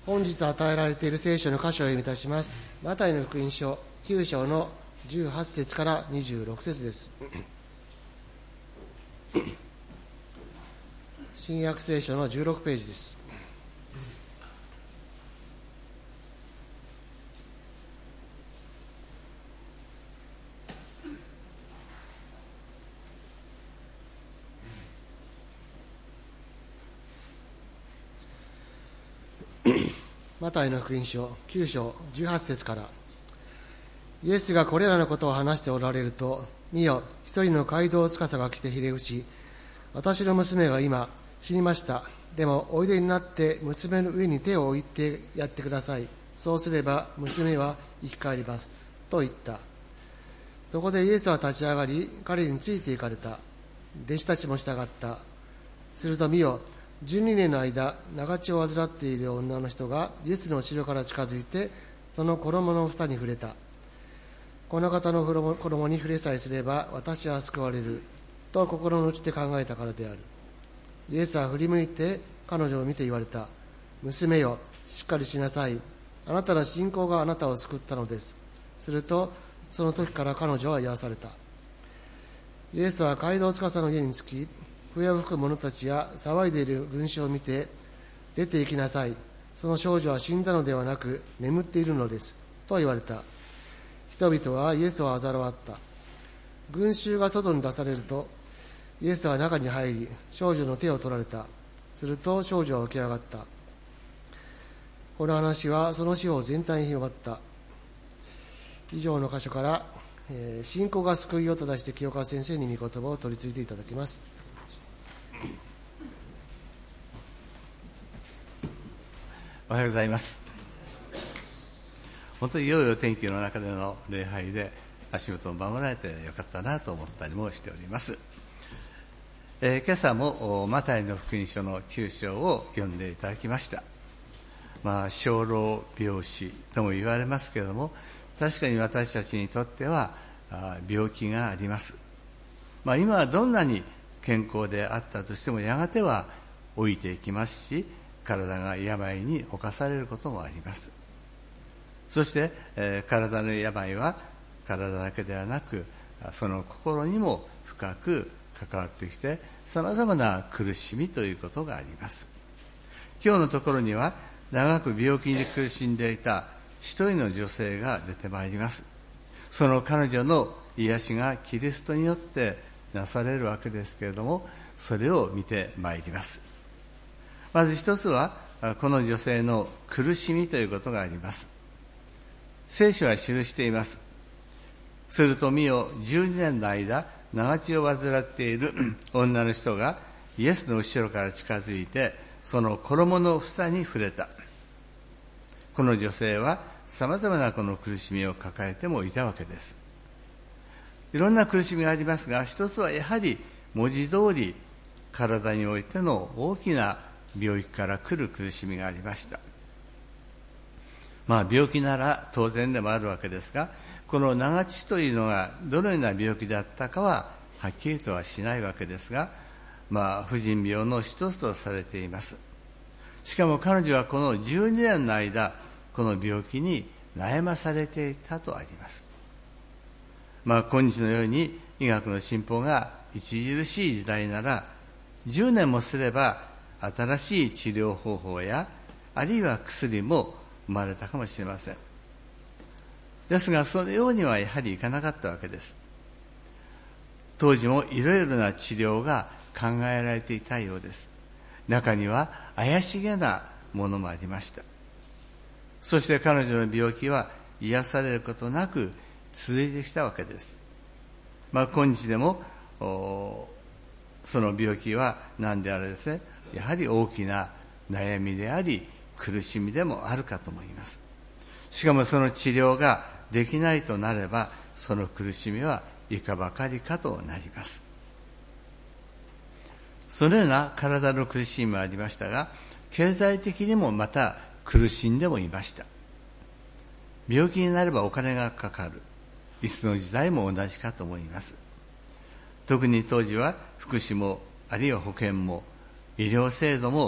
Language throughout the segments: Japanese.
本日与えられている聖書の箇所を読みいたします。マタイの福音書9章の18節から26節です。新約聖書の16ページです。マタイの福音書9章18節から、イエスがこれらのことを話しておられると、見よ、一人の街道司が来てひれ伏し、私の娘が今死にました。でもおいでになって娘の上に手を置いてやってください。そうすれば娘は生き返りますと言った。そこでイエスは立ち上がり、彼について行かれた。弟子たちも従った。すると見よ、12年の間長血を患っている女の人がイエスの後ろから近づいて、その衣の房に触れた。この方の衣に触れさえすれば私は救われると心の内で考えたからである。イエスは振り向いて彼女を見て言われた。娘よ、しっかりしなさい。あなたの信仰があなたを救ったのです。するとその時から彼女は癒された。イエスは街道司の家に着き、笛を吹く者たちや騒いでいる群衆を見て、出て行きなさい。その少女は死んだのではなく眠っているのですと言われた。人々はイエスを嘲笑った。群衆が外に出されると、イエスは中に入り、少女の手を取られた。すると少女は起き上がった。この話はその地方全体に広がった。以上の箇所から、信仰が救いをと題して清川先生に御言葉を取り次いでいただきます。 おはようございます。本当に良いお天気の中での礼拝で足元を守られてよかったなと思ったりもしております。今朝もマタイの福音書の9章を読んでいただきました。生老病死とも言われますけれども、確かに私たちにとっては病気があります。今はどんなに健康であったとしてもやがては老いていきますし、体が病に侵されることもあります。そして、体の病は体だけではなく、その心にも深く関わってきて、様々な苦しみということがあります。今日のところには、長く病気に苦しんでいた一人の女性が出てまいります。その彼女の癒しがキリストによってなされるわけですけれども、それを見てまいります。まず一つは、この女性の苦しみということがあります。聖書は記しています。すると見よ、12年の間、長血を患っている女の人がイエスの後ろから近づいて、その衣の房に触れた。この女性は様々なこの苦しみを抱えてもいたわけです。いろんな苦しみがありますが、一つはやはり文字通り体においての大きな病気から来る苦しみがありました。病気なら当然でもあるわけですが、この長血というのがどのような病気だったかははっきりとはしないわけですが、婦人病の一つとされています。しかも彼女はこの12年の間、この病気に悩まされていたとあります。今日のように医学の進歩が著しい時代なら、10年もすれば新しい治療方法や、あるいは薬も生まれたかもしれません。ですが、そのようにはやはりいかなかったわけです。当時もいろいろな治療が考えられていたようです。中には怪しげなものもありました。そして彼女の病気は癒されることなく続いてきたわけです。今日でもその病気は何であれですね、やはり大きな悩みであり苦しみでもあるかと思います。しかもその治療ができないとなれば、その苦しみはいかばかりかとなります。そのような体の苦しみもありましたが、経済的にもまた苦しんでもいました。病気になればお金がかかる。いつの時代も同じかと思います。特に当時は福祉も、あるいは保険も、医療制度も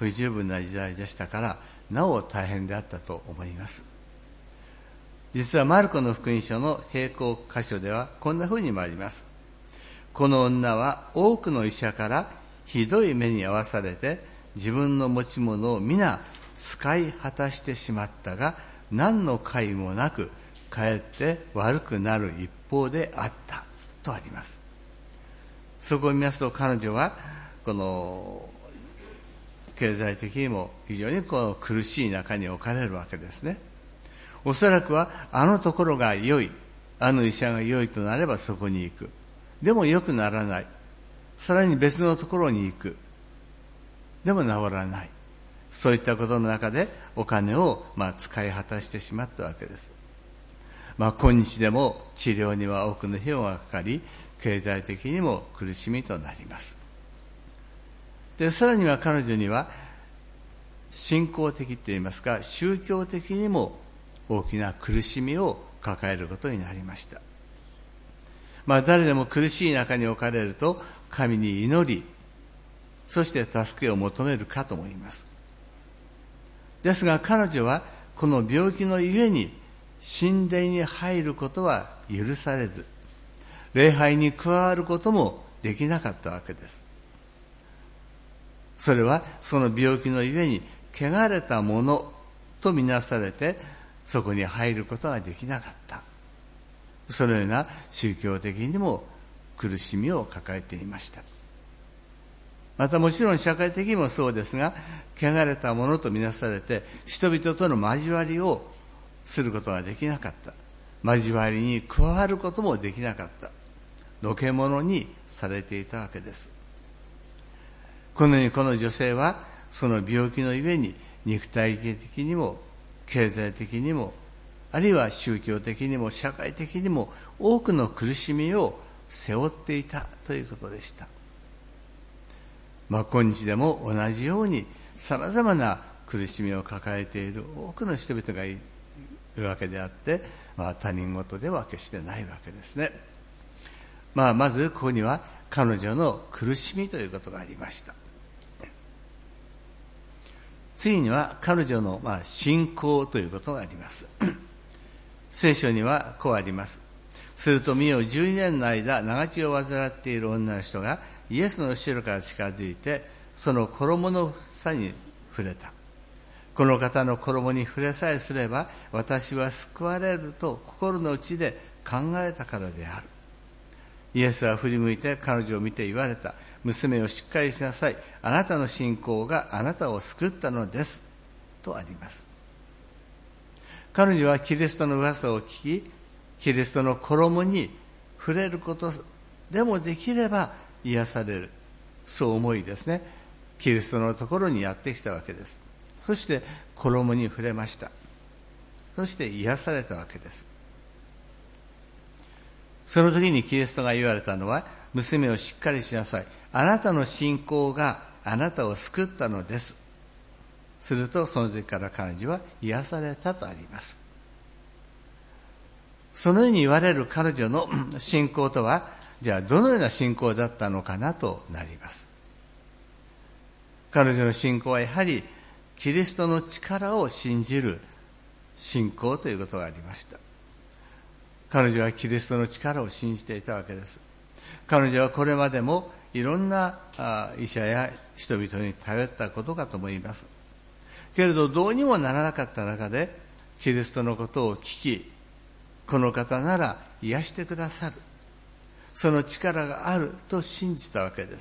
不十分な時代でしたから、なお大変であったと思います。実はマルコの福音書の並行箇所ではこんな風にもあります。この女は多くの医者からひどい目に遭わされて、自分の持ち物を皆使い果たしてしまったが、何の甲斐もなくかえって悪くなる一方であったとあります。そこを見ますと、彼女はこの経済的にも非常に苦しい中に置かれるわけですね。おそらくはあのところが良い、あの医者が良いとなればそこに行く。でも良くならない。さらに別のところに行く。でも治らない。そういったことの中でお金を使い果たしてしまったわけです。今日でも治療には多くの費用がかかり、経済的にも苦しみとなります。で、さらには彼女には信仰的といいますか、宗教的にも大きな苦しみを抱えることになりました。誰でも苦しい中に置かれると神に祈り、そして助けを求めるかと思います。ですが彼女はこの病気のゆえに神殿に入ることは許されず、礼拝に加わることもできなかったわけです。それはその病気のゆえに汚れたものとみなされて、そこに入ることができなかった。そのような宗教的にも苦しみを抱えていました。またもちろん社会的にもそうですが、汚れたものとみなされて人々との交わりをすることができなかった。交わりに加わることもできなかった。のけ者にされていたわけです。このようにこの女性はその病気のゆえに肉体的にも経済的にも、あるいは宗教的にも社会的にも多くの苦しみを背負っていたということでした。今日でも同じように様々な苦しみを抱えている多くの人々がいるわけであって、他人事では決してないわけですね。まずここには彼女の苦しみということがありました。次には彼女の信仰ということがあります。聖書にはこうあります。すると見よ、12年の間長血を患っている女の人がイエスの後ろから近づいて、その衣の房に触れた。この方の衣に触れさえすれば私は救われると心の内で考えたからである。イエスは振り向いて彼女を見て言われた。娘をしっかりしなさい。あなたの信仰があなたを救ったのです。とあります。彼女はキリストの噂を聞き、キリストの衣に触れることでもできれば癒される。そう思いですね、キリストのところにやってきたわけです。そして衣に触れました。そして癒されたわけです。その時にキリストが言われたのは、娘をしっかりしなさい。あなたの信仰があなたを救ったのです。するとその時から彼女は癒されたとあります。そのように言われる彼女の信仰とは、じゃあどのような信仰だったのかなとなります。彼女の信仰はやはりキリストの力を信じる信仰ということがありました。彼女はキリストの力を信じていたわけです。彼女はこれまでもいろんな医者や人々に頼ったことかと思います。けれどどうにもならなかった中で、キリストのことを聞き、この方なら癒してくださる、その力があると信じたわけです。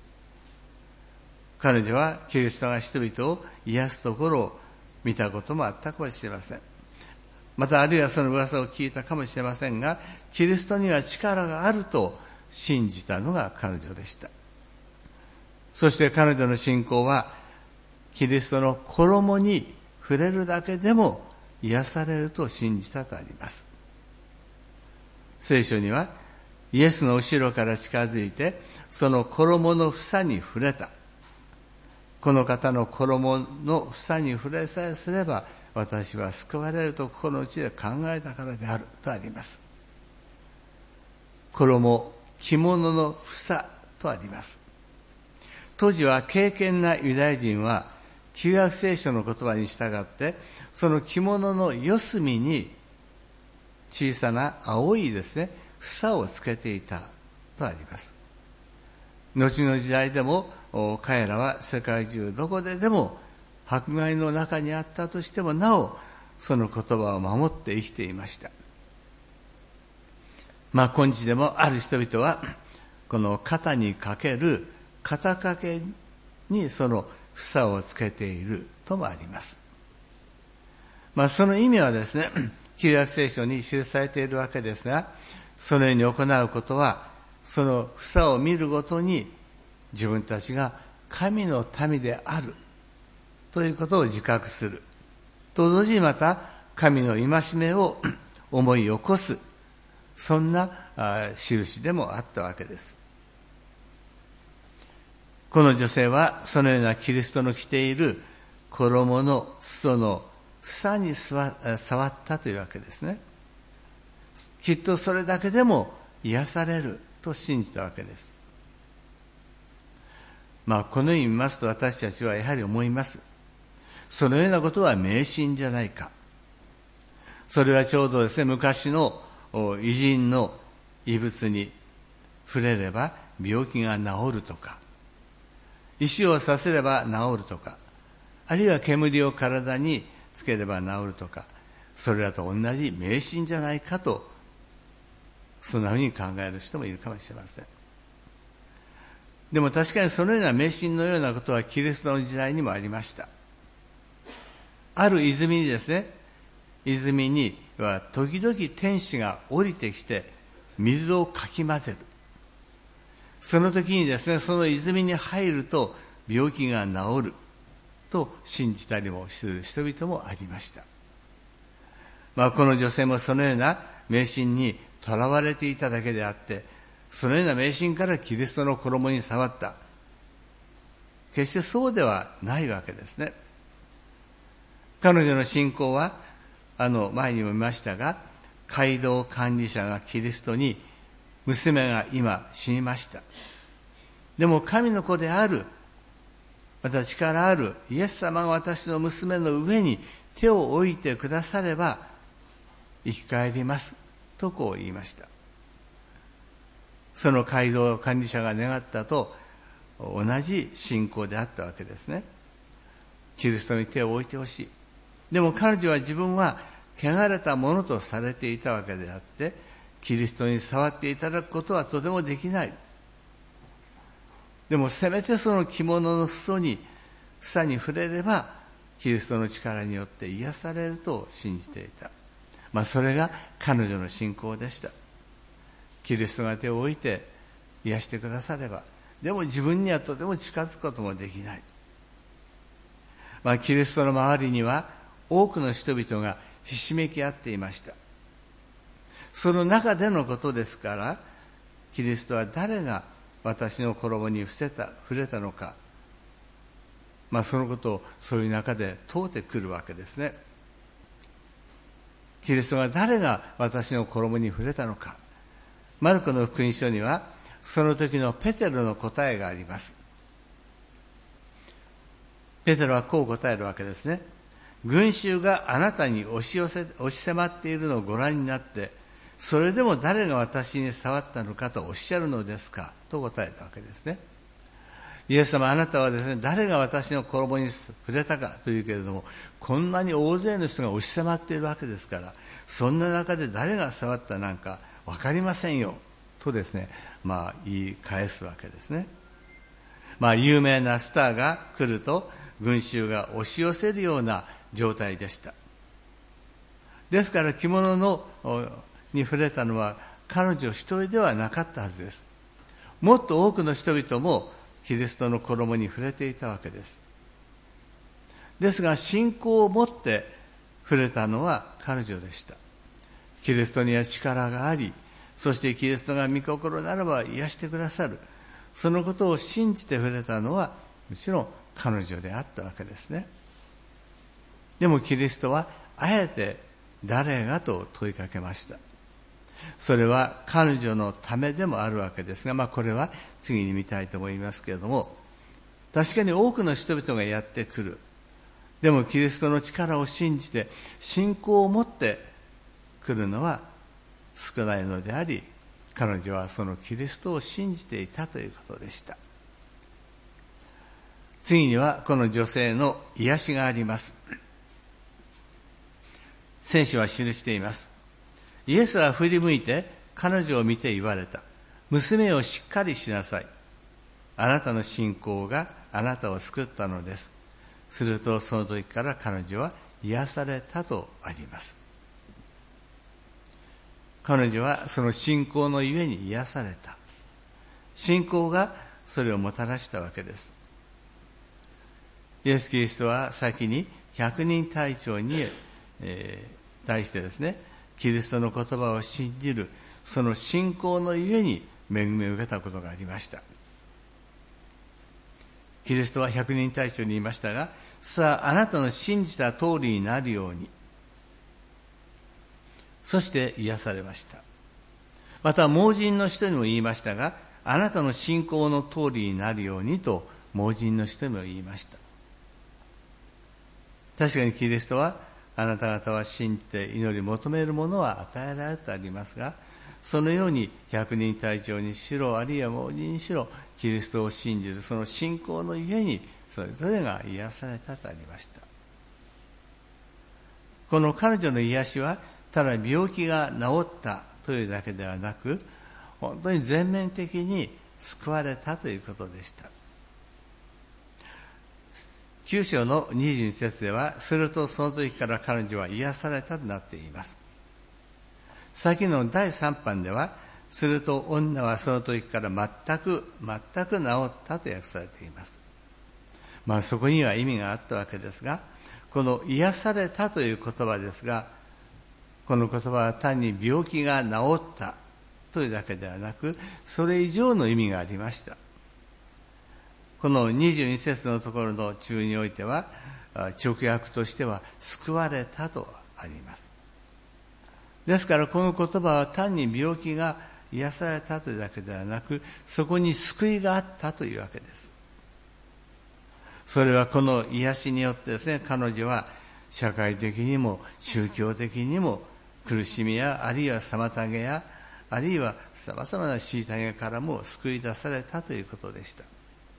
彼女はキリストが人々を癒すところを見たこともあったかもしれません。またあるいはその噂を聞いたかもしれませんが、キリストには力があると信じたのが彼女でした。そして彼女の信仰はキリストの衣に触れるだけでも癒されると信じたとあります。聖書にはイエスの後ろから近づいてその衣の房に触れた。この方の衣の房に触れさえすれば私は救われると心の内で考えたからであるとあります。衣、着物の房とあります。当時は敬虔なユダヤ人は旧約聖書の言葉に従って、その着物の四隅に小さな青いですね、房をつけていたとあります。後の時代でも彼らは世界中どこででも迫害の中にあったとしてもなおその言葉を守って生きていました。今日でもある人々はこの肩にかける肩掛けにその房をつけているともあります。その意味はですね、旧約聖書に記されているわけですが、そのように行うことは、その房を見るごとに自分たちが神の民であるということを自覚すると同時に、また神の戒めを思い起こす、そんな印でもあったわけです。この女性はそのようなキリストの着ている衣の裾の房に触ったというわけですね。きっとそれだけでも癒されると信じたわけです。このように見ますと、私たちはやはり思います。そのようなことは迷信じゃないか。それはちょうどですね、昔の偉人の遺物に触れれば病気が治るとか、石を刺せれば治るとか、あるいは煙を体につければ治るとか、それらと同じ迷信じゃないかと、そんなふうに考える人もいるかもしれません。でも確かにそのような迷信のようなことはキリストの時代にもありました。ある泉にですね、泉には時々天使が降りてきて水をかき混ぜる。その時にですね、その泉に入ると病気が治ると信じたりもする人々もありました。この女性もそのような迷信にとらわれていただけであって、そのような迷信からキリストの衣に触った。決してそうではないわけですね。彼女の信仰は、前にも見ましたが、街道管理者がキリストに、娘が今死にました。でも神の子である、また力あるイエス様が私の娘の上に手を置いてくだされば生き返りますとこう言いました。その街道管理者が願ったと同じ信仰であったわけですね。キリストに手を置いてほしい。でも彼女は自分は汚れたものとされていたわけであって、キリストに触っていただくことはとてもできない。でもせめてその着物の房に触れればキリストの力によって癒されると信じていた。それが彼女の信仰でした。キリストが手を置いて癒してくだされば、でも自分にはとても近づくこともできない。キリストの周りには多くの人々がひしめき合っていました。その中でのことですから、キリストは誰が私の衣に触れたのか、そのことをそういう中で問うてくるわけですね。キリストが誰が私の衣に触れたのか。マルコの福音書にはその時のペテロの答えがあります。ペテロはこう答えるわけですね。群衆があなたに押し迫っているのをご覧になって、それでも誰が私に触ったのかとおっしゃるのですかと答えたわけですね。イエス様、あなたはですね、誰が私の衣に触れたかというけれども、こんなに大勢の人が押し迫っているわけですから、そんな中で誰が触ったなんか分かりませんよとですね、言い返すわけですね。有名なスターが来ると群衆が押し寄せるような状態でした。ですから着物に触れたのは彼女一人ではなかったはずです。もっと多くの人々もキリストの衣に触れていたわけです。ですが信仰を持って触れたのは彼女でした。キリストには力があり、そしてキリストが御心ならば癒してくださる。そのことを信じて触れたのはもちろん彼女であったわけですね。でもキリストはあえて誰がと問いかけました。それは彼女のためでもあるわけですが、これは次に見たいと思いますけれども、確かに多くの人々がやってくる。 でもキリストの力を信じて信仰を持って来るのは少ないのであり、彼女はそのキリストを信じていたということでした。次にはこの女性の癒しがあります。聖書は記しています。イエスは振り向いて彼女を見て言われた。娘をしっかりしなさい。あなたの信仰があなたを救ったのです。するとその時から彼女は癒されたとあります。彼女はその信仰のゆえに癒された。信仰がそれをもたらしたわけです。イエス・キリストは先に百人隊長に、対してですね、キリストの言葉を信じるその信仰のゆえに恵みを受けたことがありました。キリストは百人隊長に言いましたが、さああなたの信じた通りになるように、そして癒されました。また盲人の人にも言いましたが、あなたの信仰の通りになるようにと盲人の人にも言いました。確かにキリストは、あなた方は信じて祈り求めるものは与えられてありますが、そのように百人隊長にしろ、あるいは盲人にしろ、キリストを信じるその信仰のゆえにそれぞれが癒されたとありました。この彼女の癒しはただ病気が治ったというだけではなく、本当に全面的に救われたということでした。9章の22節では、するとその時から彼女は癒されたとなっています。先の第3版では、すると女はその時から全く治ったと訳されています。そこには意味があったわけですが、この癒されたという言葉ですが、この言葉は単に病気が治ったというだけではなく、それ以上の意味がありました。この22節のところの中においては、直訳としては救われたとあります。ですからこの言葉は単に病気が癒されたというだけではなく、そこに救いがあったというわけです。それはこの癒しによってですね、彼女は社会的にも宗教的にも苦しみや、あるいは妨げや、あるいはさまざまな虐げからも救い出されたということでした。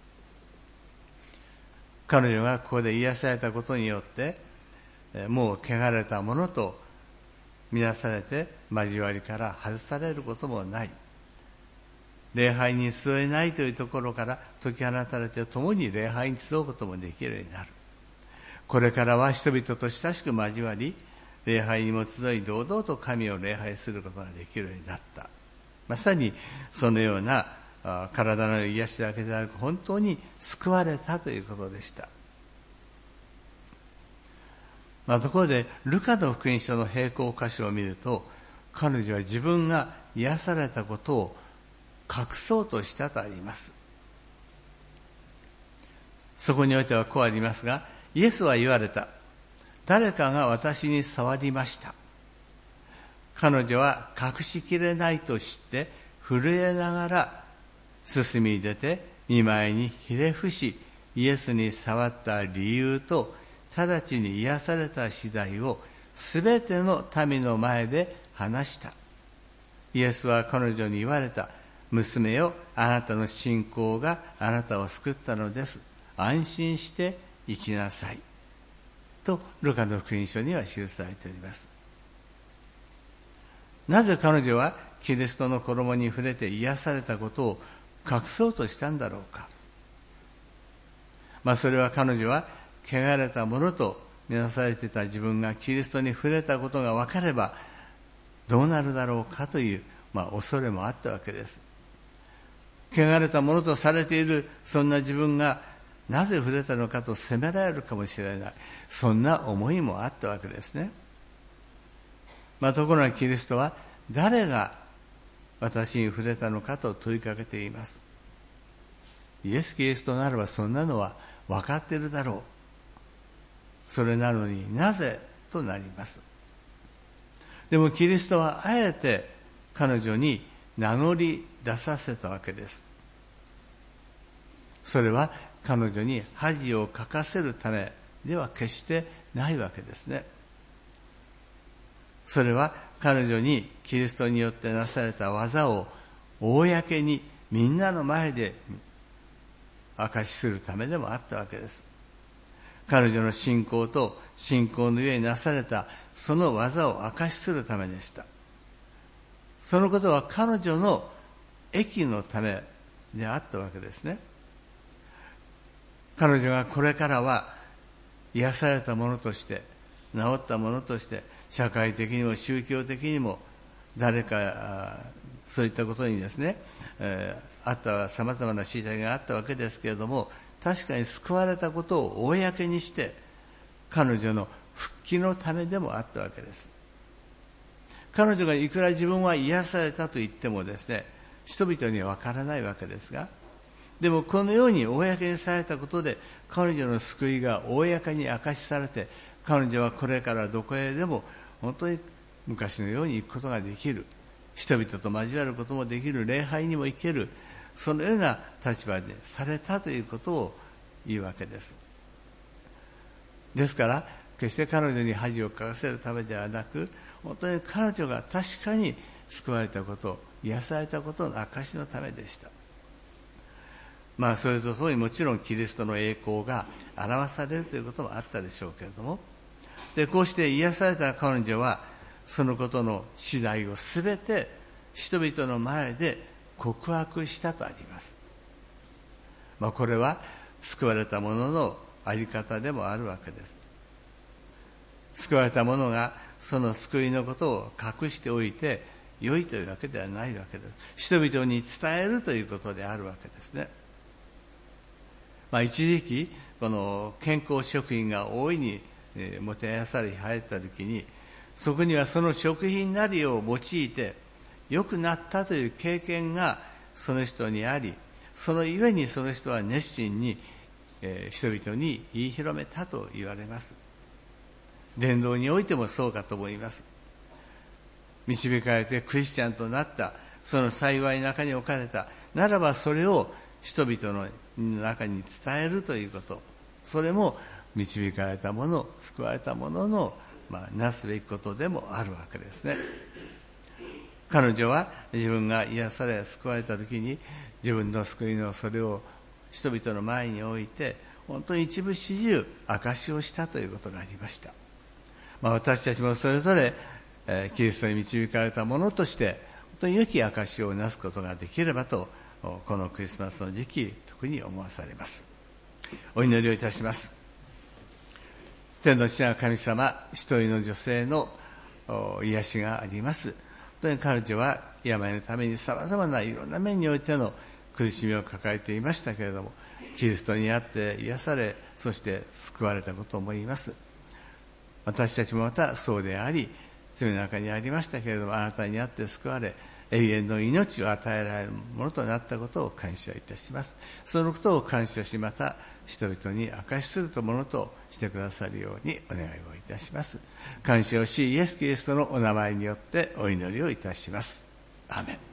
彼女がここで癒されたことによって、もう汚れたものと見なされて交わりから外されることもない。礼拝に集えないというところから解き放たれて、共に礼拝に集うこともできるようになる。これからは人々と親しく交わり、礼拝にも集い堂々と神を礼拝することができるようになった。まさにそのような体の癒しだけでなく、本当に救われたということでした。ところでルカの福音書の並行箇所を見ると、彼女は自分が癒されたことを隠そうとしたとあります。そこにおいてはこうありますが、イエスは言われた。誰かが私に触りました。彼女は隠しきれないと知って震えながら進み出て、見舞いにひれ伏し、イエスに触った理由と直ちに癒された次第をすべての民の前で話した。イエスは彼女に言われた。娘よ、あなたの信仰があなたを救ったのです。安心して生きなさい。とルカの福音書には記されております。なぜ彼女はキリストの衣に触れて癒されたことを隠そうとしたんだろうか。それは彼女は汚れたものと見なされていた自分がキリストに触れたことが分かればどうなるだろうかという、恐れもあったわけです。汚れたものとされているそんな自分がなぜ触れたのかと責められるかもしれない、そんな思いもあったわけですね。ところがキリストは誰が私に触れたのかと問いかけています。イエス・キリストならばそんなのは分かっているだろう。それなのになぜとなります。でもキリストはあえて彼女に名乗り出させたわけです。それは彼女に恥をかかせるためでは決してないわけですね。それは彼女にキリストによってなされた技を公にみんなの前で証しするためでもあったわけです。彼女の信仰と信仰の上になされたその技を証しするためでした。そのことは彼女の益のためであったわけですね。彼女がこれからは癒されたものとして、治ったものとして、社会的にも宗教的にも誰かそういったことにですね、あったさまざまな知り合いがあったわけですけれども、確かに救われたことを公にして彼女の復帰のためでもあったわけです。彼女がいくら自分は癒されたと言ってもですね、人々にはわからないわけですが、でもこのように公にされたことで彼女の救いが公に明かしされて、彼女はこれからどこへでも本当に昔のように行くことができる、人々と交わることもできる、礼拝にも行ける、そのような立場でされたということを言うわけです。ですから決して彼女に恥をかかせるためではなく、本当に彼女が確かに救われたこと、癒されたことの証のためでした。それとともにもちろんキリストの栄光が表されるということもあったでしょうけれども、でこうして癒された彼女はそのことの次第をすべて人々の前で告白したとあります。これは救われた者のあり方でもあるわけです。救われた者がその救いのことを隠しておいて良いというわけではないわけです。人々に伝えるということであるわけですね。一時期この健康食品が大いにもてはやされ入った時に、そこにはその食品なりを用いて良くなったという経験がその人にあり、そのゆえにその人は熱心に人々に言い広めたと言われます。伝道においてもそうかと思います。導かれてクリスチャンとなった、その幸いの中に置かれたならば、それを人々の中に伝えるということ、それも導かれた者、救われた者のなすべきことでもあるわけですね。彼女は自分が癒され救われた時に、自分の救いのそれを人々の前に置いて本当に一部始終証しをしたということがありました。私たちもそれぞれキリストに導かれた者として本当に良き証しをなすことができればと、このクリスマスの時期特に思わされます。お祈りをいたします。天の父なる神様、一人の女性の癒しがあります。本当に彼女は病のためにさまざまないろんな面においての苦しみを抱えていましたけれども、キリストにあって癒され、そして救われたことを思います。私たちもまたそうであり、罪の中にありましたけれども、あなたにあって救われ、永遠の命を与えられるものとなったことを感謝いたします。そのことを感謝し、また人々に証しするものとしてくださるようにお願いをいたします。感謝をし、イエス・キリストのお名前によってお祈りをいたします。アーメン。